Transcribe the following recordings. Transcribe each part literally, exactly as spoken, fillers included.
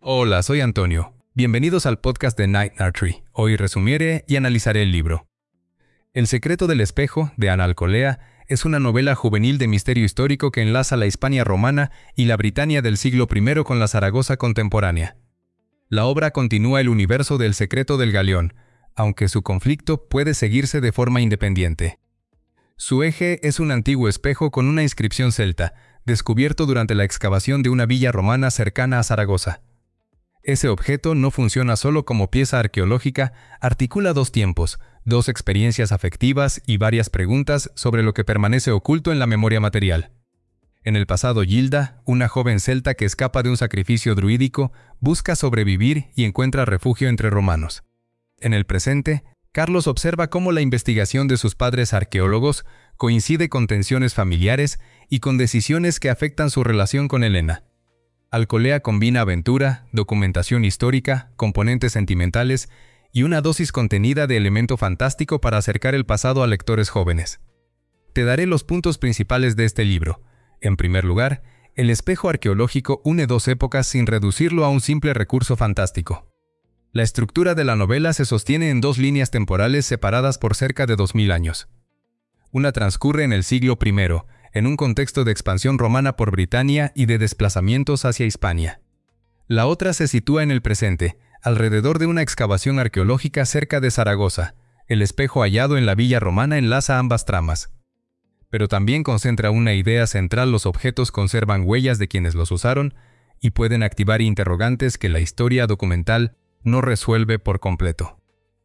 Hola, soy Antonio. Bienvenidos al podcast de Night Nursery. Hoy resumiré y analizaré el libro. El secreto del espejo, de Ana Alcolea, es una novela juvenil de misterio histórico que enlaza la Hispania romana y la Britania del siglo primero con la Zaragoza contemporánea. La obra continúa el universo del secreto del galeón, aunque su conflicto puede seguirse de forma independiente. Su eje es un antiguo espejo con una inscripción celta, descubierto durante la excavación de una villa romana cercana a Zaragoza. Ese objeto no funciona solo como pieza arqueológica, articula dos tiempos, dos experiencias afectivas y varias preguntas sobre lo que permanece oculto en la memoria material. En el pasado, Gilda, una joven celta que escapa de un sacrificio druídico, busca sobrevivir y encuentra refugio entre romanos. En el presente, Carlos observa cómo la investigación de sus padres arqueólogos coincide con tensiones familiares y con decisiones que afectan su relación con Helena. Alcolea combina aventura, documentación histórica, componentes sentimentales y una dosis contenida de elemento fantástico para acercar el pasado a lectores jóvenes. Te daré los puntos principales de este libro. En primer lugar, el espejo arqueológico une dos épocas sin reducirlo a un simple recurso fantástico. La estructura de la novela se sostiene en dos líneas temporales separadas por cerca de dos mil años. Una transcurre en el siglo primero, en un contexto de expansión romana por Britania y de desplazamientos hacia Hispania. La otra se sitúa en el presente, alrededor de una excavación arqueológica cerca de Zaragoza. El espejo hallado en la villa romana enlaza ambas tramas. Pero también concentra una idea central: los objetos conservan huellas de quienes los usaron y pueden activar interrogantes que la historia documental no resuelve por completo.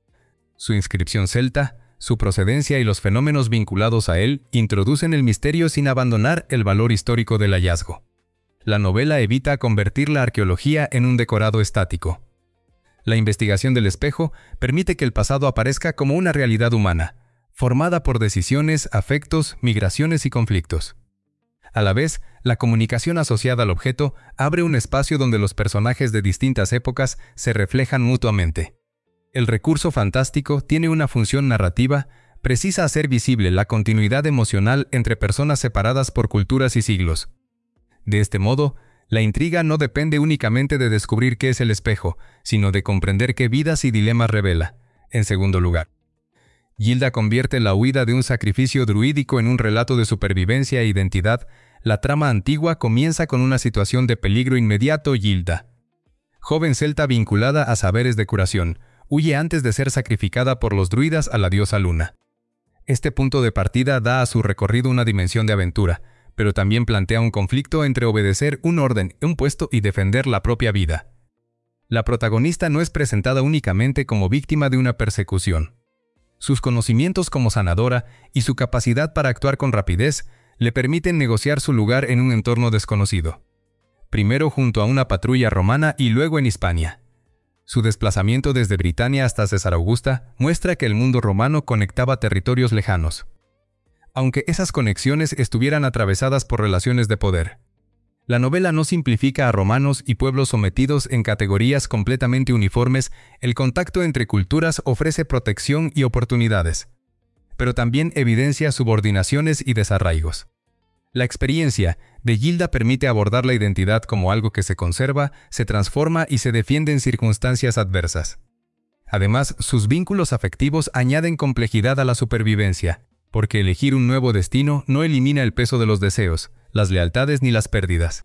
Su inscripción celta, su procedencia y los fenómenos vinculados a él introducen el misterio sin abandonar el valor histórico del hallazgo. La novela evita convertir la arqueología en un decorado estático. La investigación del espejo permite que el pasado aparezca como una realidad humana, formada por decisiones, afectos, migraciones y conflictos. A la vez, la comunicación asociada al objeto abre un espacio donde los personajes de distintas épocas se reflejan mutuamente. El recurso fantástico tiene una función narrativa, precisa hacer visible la continuidad emocional entre personas separadas por culturas y siglos. De este modo, la intriga no depende únicamente de descubrir qué es el espejo, sino de comprender qué vidas y dilemas revela. En segundo lugar, Gilda convierte la huida de un sacrificio druídico en un relato de supervivencia e identidad. La trama antigua comienza con una situación de peligro inmediato. Gilda, joven celta vinculada a saberes de curación, huye antes de ser sacrificada por los druidas a la diosa Luna. Este punto de partida da a su recorrido una dimensión de aventura, pero también plantea un conflicto entre obedecer un orden impuesto y defender la propia vida. La protagonista no es presentada únicamente como víctima de una persecución. Sus conocimientos como sanadora y su capacidad para actuar con rapidez le permiten negociar su lugar en un entorno desconocido. Primero junto a una patrulla romana y luego en Hispania. Su desplazamiento desde Britania hasta César Augusta muestra que el mundo romano conectaba territorios lejanos, aunque esas conexiones estuvieran atravesadas por relaciones de poder. La novela no simplifica a romanos y pueblos sometidos en categorías completamente uniformes. El contacto entre culturas ofrece protección y oportunidades, pero también evidencia subordinaciones y desarraigos. La experiencia de Gilda permite abordar la identidad como algo que se conserva, se transforma y se defiende en circunstancias adversas. Además, sus vínculos afectivos añaden complejidad a la supervivencia, porque elegir un nuevo destino no elimina el peso de los deseos, las lealtades ni las pérdidas.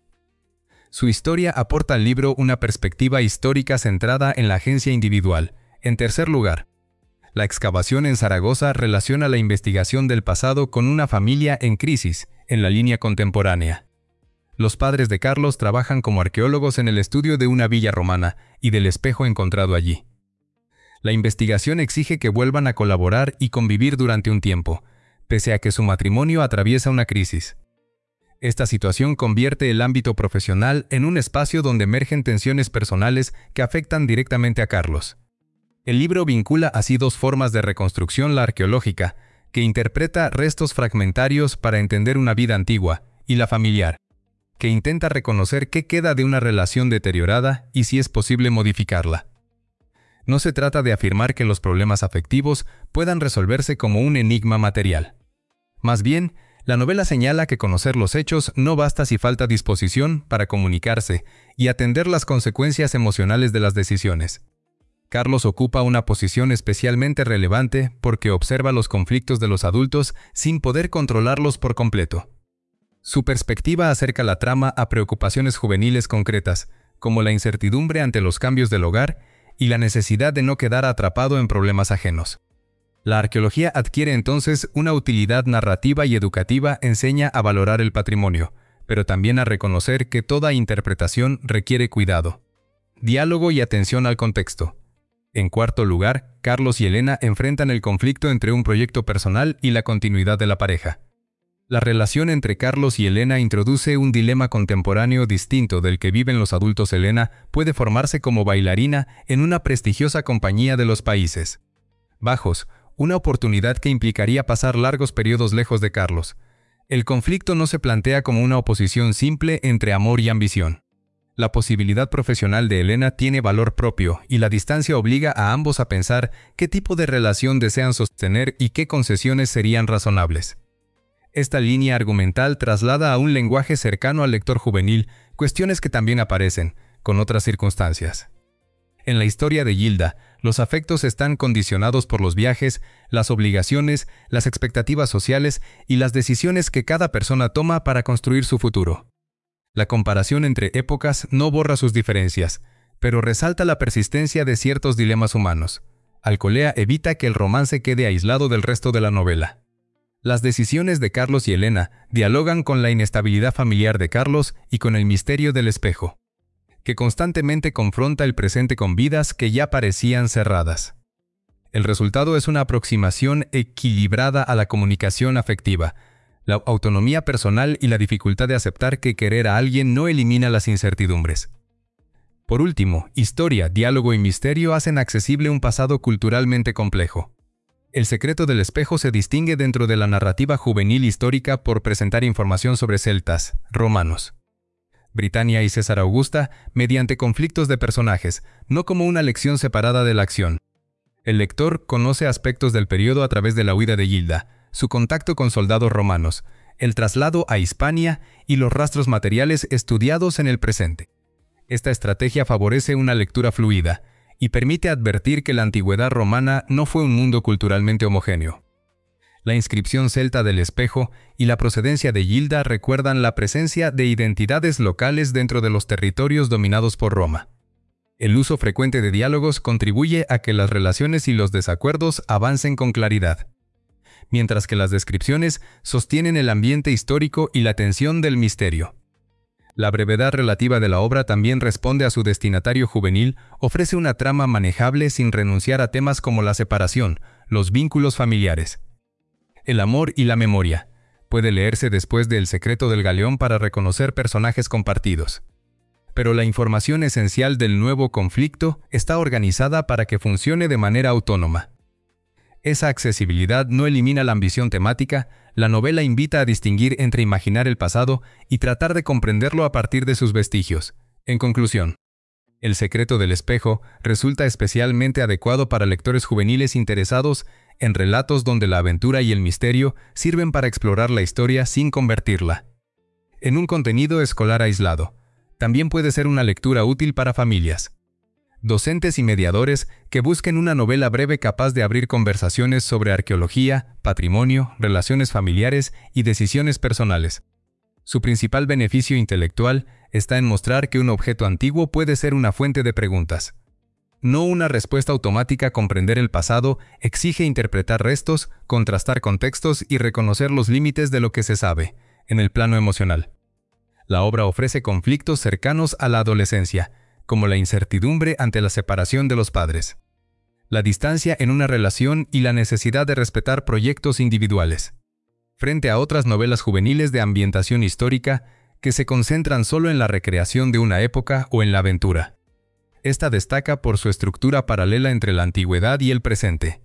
Su historia aporta al libro una perspectiva histórica centrada en la agencia individual. En tercer lugar, la excavación en Zaragoza relaciona la investigación del pasado con una familia en crisis, en la línea contemporánea. Los padres de Carlos trabajan como arqueólogos en el estudio de una villa romana y del espejo encontrado allí. La investigación exige que vuelvan a colaborar y convivir durante un tiempo, pese a que su matrimonio atraviesa una crisis. Esta situación convierte el ámbito profesional en un espacio donde emergen tensiones personales que afectan directamente a Carlos. El libro vincula así dos formas de reconstrucción: la arqueológica, que interpreta restos fragmentarios para entender una vida antigua, y la familiar, que intenta reconocer qué queda de una relación deteriorada y si es posible modificarla. No se trata de afirmar que los problemas afectivos puedan resolverse como un enigma material. Más bien, La novela señala que conocer los hechos no basta si falta disposición para comunicarse y atender las consecuencias emocionales de las decisiones. Carlos ocupa una posición especialmente relevante porque observa los conflictos de los adultos sin poder controlarlos por completo. Su perspectiva acerca la trama a preocupaciones juveniles concretas, como la incertidumbre ante los cambios del hogar y la necesidad de no quedar atrapado en problemas ajenos. La arqueología adquiere entonces una utilidad narrativa y educativa, enseña a valorar el patrimonio, pero también a reconocer que toda interpretación requiere cuidado, diálogo y atención al contexto. En cuarto lugar, Carlos y Elena enfrentan el conflicto entre un proyecto personal y la continuidad de la pareja. La relación entre Carlos y Elena introduce un dilema contemporáneo distinto del que viven los adultos. Elena puede formarse como bailarina en una prestigiosa compañía de los Países Bajos, una oportunidad que implicaría pasar largos periodos lejos de Carlos. El conflicto no se plantea como una oposición simple entre amor y ambición. La posibilidad profesional de Elena tiene valor propio y la distancia obliga a ambos a pensar qué tipo de relación desean sostener y qué concesiones serían razonables. Esta línea argumental traslada a un lenguaje cercano al lector juvenil cuestiones que también aparecen, con otras circunstancias. En la historia de Gilda, los afectos están condicionados por los viajes, las obligaciones, las expectativas sociales y las decisiones que cada persona toma para construir su futuro. La comparación entre épocas no borra sus diferencias, pero resalta la persistencia de ciertos dilemas humanos. Alcolea evita que el romance quede aislado del resto de la novela. Las decisiones de Carlos y Elena dialogan con la inestabilidad familiar de Carlos y con el misterio del espejo, que constantemente confronta el presente con vidas que ya parecían cerradas. El resultado es una aproximación equilibrada a la comunicación afectiva, la autonomía personal y la dificultad de aceptar que querer a alguien no elimina las incertidumbres. Por último, historia, diálogo y misterio hacen accesible un pasado culturalmente complejo. El secreto del espejo se distingue dentro de la narrativa juvenil histórica por presentar información sobre celtas, romanos, Britania y César Augusta mediante conflictos de personajes, no como una lección separada de la acción. El lector conoce aspectos del periodo a través de la huida de Gilda, su contacto con soldados romanos, el traslado a Hispania y los rastros materiales estudiados en el presente. Esta estrategia favorece una lectura fluida y permite advertir que la antigüedad romana no fue un mundo culturalmente homogéneo. La inscripción celta del espejo y la procedencia de Gilda recuerdan la presencia de identidades locales dentro de los territorios dominados por Roma. El uso frecuente de diálogos contribuye a que las relaciones y los desacuerdos avancen con claridad, mientras que las descripciones sostienen el ambiente histórico y la tensión del misterio. La brevedad relativa de la obra también responde a su destinatario juvenil, ofrece una trama manejable sin renunciar a temas como la separación, los vínculos familiares, el amor y la memoria. Puede leerse después de El secreto del galeón para reconocer personajes compartidos. Pero la información esencial del nuevo conflicto está organizada para que funcione de manera autónoma. Esa accesibilidad no elimina la ambición temática. La novela invita a distinguir entre imaginar el pasado y tratar de comprenderlo a partir de sus vestigios. En conclusión, El secreto del espejo resulta especialmente adecuado para lectores juveniles interesados en relatos donde la aventura y el misterio sirven para explorar la historia sin convertirla en un contenido escolar aislado. También puede ser una lectura útil para familias, docentes y mediadores que busquen una novela breve capaz de abrir conversaciones sobre arqueología, patrimonio, relaciones familiares y decisiones personales. Su principal beneficio intelectual está en mostrar que un objeto antiguo puede ser una fuente de preguntas. No una respuesta automática. Comprender el pasado exige interpretar restos, contrastar contextos y reconocer los límites de lo que se sabe, en el plano emocional. La obra ofrece conflictos cercanos a la adolescencia, como la incertidumbre ante la separación de los padres, la distancia en una relación y la necesidad de respetar proyectos individuales, frente a otras novelas juveniles de ambientación histórica que se concentran solo en la recreación de una época o en la aventura. Esta destaca por su estructura paralela entre la antigüedad y el presente.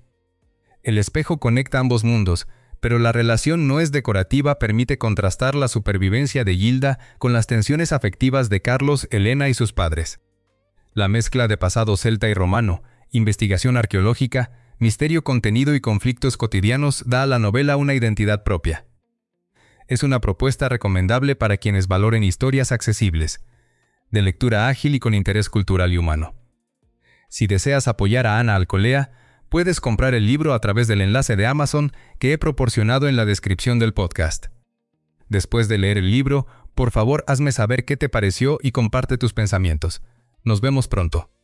El espejo conecta ambos mundos, pero la relación no es decorativa. Permite contrastar la supervivencia de Gilda con las tensiones afectivas de Carlos, Elena y sus padres. La mezcla de pasado celta y romano, investigación arqueológica, misterio contenido y conflictos cotidianos da a la novela una identidad propia. Es una propuesta recomendable para quienes valoren historias accesibles, de lectura ágil y con interés cultural y humano. Si deseas apoyar a Ana Alcolea, puedes comprar el libro a través del enlace de Amazon que he proporcionado en la descripción del podcast. Después de leer el libro, por favor hazme saber qué te pareció y comparte tus pensamientos. Nos vemos pronto.